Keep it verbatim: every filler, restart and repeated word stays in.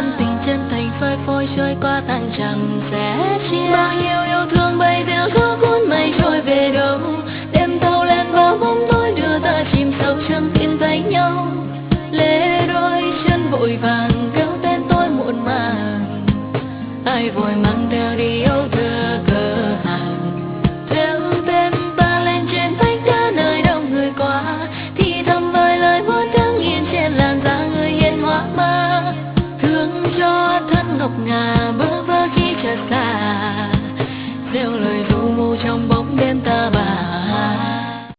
tình chân thành phơi phôi trôi qua tan chẳng sẻ chia bao nhiêu